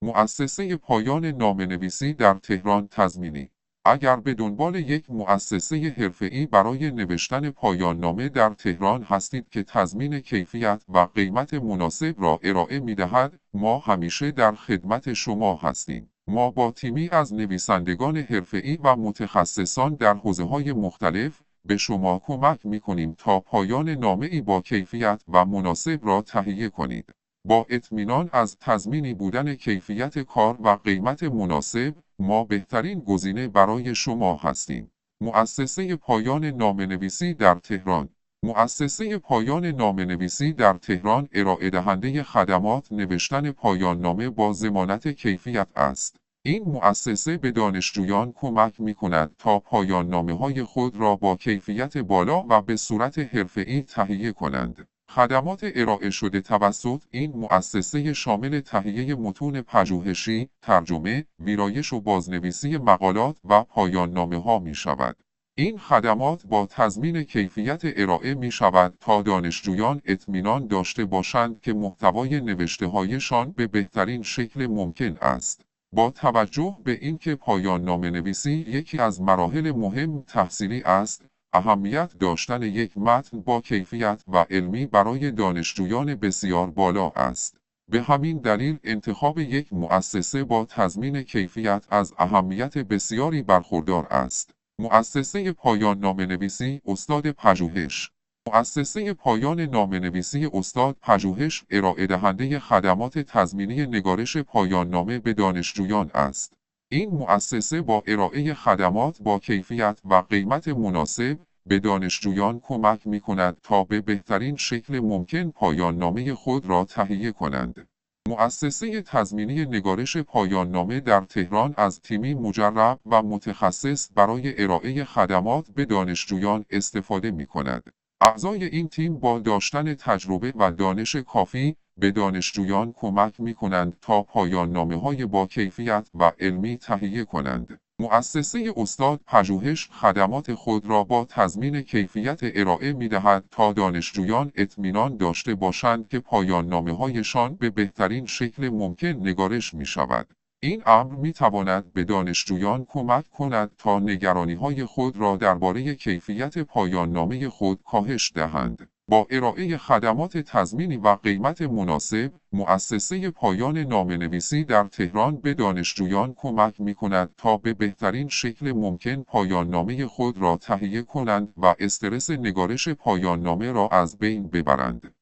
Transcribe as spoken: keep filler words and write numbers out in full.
مؤسسه پایان نامه‌نویسی در تهران تضمینی. اگر به دنبال یک مؤسسه حرفه‌ای برای نوشتن پایان نامه در تهران هستید که تضمین کیفیت و قیمت مناسب را ارائه می‌دهد، ما همیشه در خدمت شما هستیم. ما با تیمی از نویسندگان حرفه‌ای و متخصصان در حوزه‌های مختلف به شما کمک می‌کنیم تا پایان نامه‌ای با کیفیت و مناسب را تهیه کنید. با اطمینان از تضمینی بودن کیفیت کار و قیمت مناسب، ما بهترین گزینه برای شما هستیم. مؤسسه پایان نامه‌نویسی در تهران. مؤسسه پایان نامه‌نویسی در تهران ارائه دهنده خدمات نوشتن پایان نامه با ضمانت کیفیت است. این مؤسسه به دانشجویان کمک می‌کند تا پایان نامه‌های خود را با کیفیت بالا و به صورت حرفه‌ای تهیه کنند. خدمات ارائه شده توسط این مؤسسه شامل تهیه متون پژوهشی، ترجمه، ویرایش و بازنویسی مقالات و پایان نامه‌ها می شود. این خدمات با تضمین کیفیت ارائه می شود تا دانشجویان اطمینان داشته باشند که محتوای نوشته‌هایشان به بهترین شکل ممکن است. با توجه به اینکه پایان نامه‌نویسی یکی از مراحل مهم تحصیلی است، اهمیت داشتن یک متن با کیفیت و علمی برای دانشجویان بسیار بالا است. به همین دلیل انتخاب یک مؤسسه با تضمین کیفیت از اهمیت بسیاری برخوردار است. مؤسسه پایان نامه‌نویسی استاد پژوهش. مؤسسه پایان نامه‌نویسی استاد پژوهش ارائه دهنده خدمات تضمینی نگارش پایان نامه به دانشجویان است. این مؤسسه با ارائه خدمات با کیفیت و قیمت مناسب به دانشجویان کمک می‌کند تا به بهترین شکل ممکن پایان نامه خود را تهیه کنند. مؤسسه تضمینی نگارش پایان نامه در تهران از تیمی مجرب و متخصص برای ارائه خدمات به دانشجویان استفاده می‌کند. اعضای این تیم با داشتن تجربه و دانش کافی به دانشجویان کمک می‌کنند تا پایان نامه‌های با کیفیت و علمی تهیه کنند. مؤسسه استاد پژوهش خدمات خود را با تضمین کیفیت ارائه می‌دهد تا دانشجویان اطمینان داشته باشند که پایان نامه‌هایشان به بهترین شکل ممکن نگارش می‌شود. این امر می‌تواند به دانشجویان کمک کند تا نگرانی‌های خود را درباره کیفیت پایان نامه خود کاهش دهند. با ارائه خدمات تضمینی و قیمت مناسب، مؤسسه پایان نامه‌نویسی در تهران به دانشجویان کمک می‌کند تا به بهترین شکل ممکن پایان نامه خود را تهیه کنند و استرس نگارش پایان نامه را از بین ببرند.